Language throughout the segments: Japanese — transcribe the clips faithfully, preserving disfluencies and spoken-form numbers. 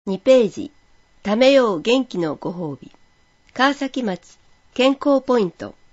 にページ、ためよう元気のご褒美。川崎町健康ポイント。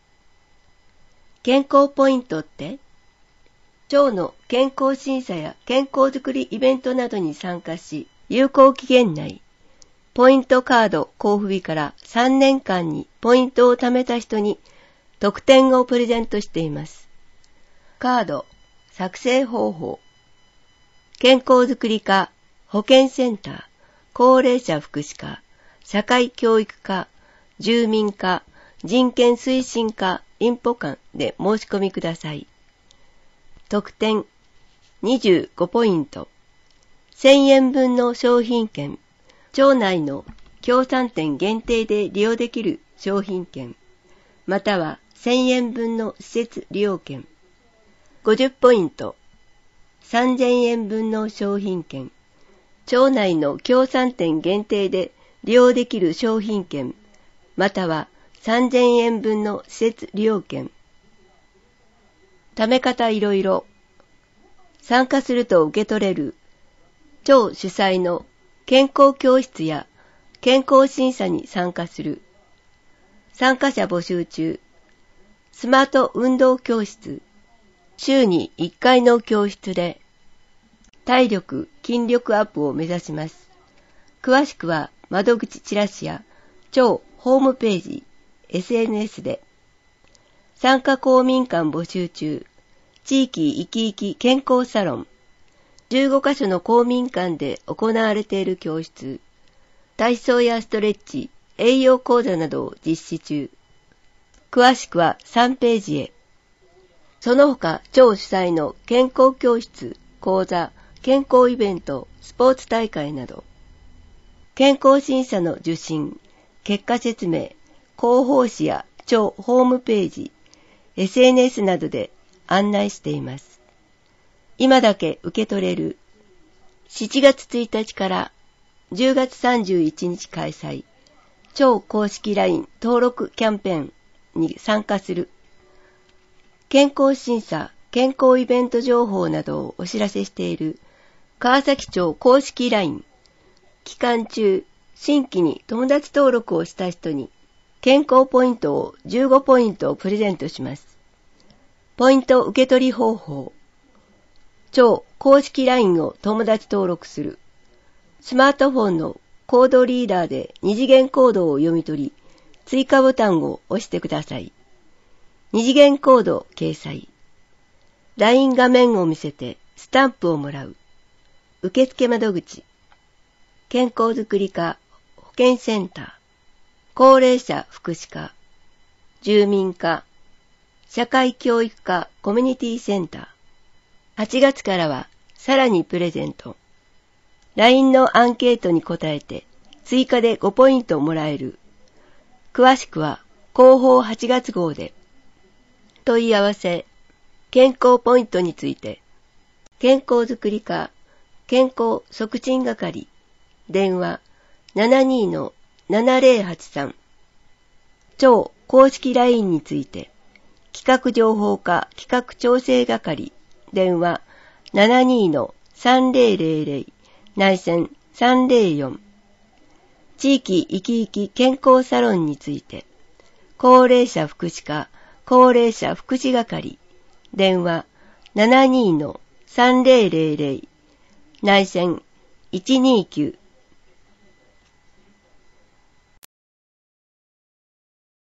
健康ポイントって、腸の健康審査や健康づくりイベントなどに参加し、有効期限内、ポイントカード交付日からさんねんかんにポイントを貯めた人に特典をプレゼントしています。カード作成方法。健康づくり課、保健センター、高齢者福祉課、社会教育課、住民課、人権推進課、インポ館で申し込みください。特典にじゅうごポイント。せんえんぶんの商品券。町内の協賛店限定で利用できる商品券。またはせんえんぶんの施設利用券。ごじゅうポイント。さんぜんえんぶんの商品券。町内の協賛店限定で利用できる商品券。またはさんぜんえんぶんの施設利用券。貯め方いろいろ。参加すると受け取れる町主催の健康教室や健康審査に参加する。参加者募集中。スマート運動教室。週にいっかいの教室で体力・筋力アップを目指します。詳しくは窓口チラシや町ホームページ、エスエヌエス で。参加公民館募集中。地域いきいき健康サロン。じゅうごかしょの公民館で行われている教室。体操やストレッチ、栄養講座などを実施中。詳しくはさんページへ。その他、町主催の健康教室、講座、健康イベント、スポーツ大会など。健康審査の受診、結果説明、広報誌や町ホームページ、エスエヌエス などで案内しています。今だけ受け取れる。しちがつついたちからじゅうがつさんじゅういちにち開催。町公式 ライン 登録キャンペーンに参加する。健康審査、健康イベント情報などをお知らせしている川崎町公式 ライン。期間中、新規に友達登録をした人に健康ポイントをじゅうごポイントをプレゼントします。ポイント受け取り方法。町公式 ライン を友達登録する。スマートフォンのコードリーダーで二次元コードを読み取り、追加ボタンを押してください。二次元コード掲載。ライン 画面を見せてスタンプをもらう。受付窓口。健康づくり課、保健センター、高齢者福祉課、住民課、社会教育課コミュニティセンター。はちがつからはさらにプレゼント。ライン のアンケートに答えて追加でごポイントもらえる。詳しくは広報はちがつ号で。問い合わせ。健康ポイントについて。健康づくり課、健康促進係。電話 ななにーのななぜろはちさん。町公式 ライン について。企画情報課企画調整係。電話 ななにーのさんぜろぜろぜろ。内線さんぜろよん。地域いきいき健康サロンについて。高齢者福祉課高齢者福祉係。電話 ななにーのさんぜろぜろぜろ。内線いちにーきゅう。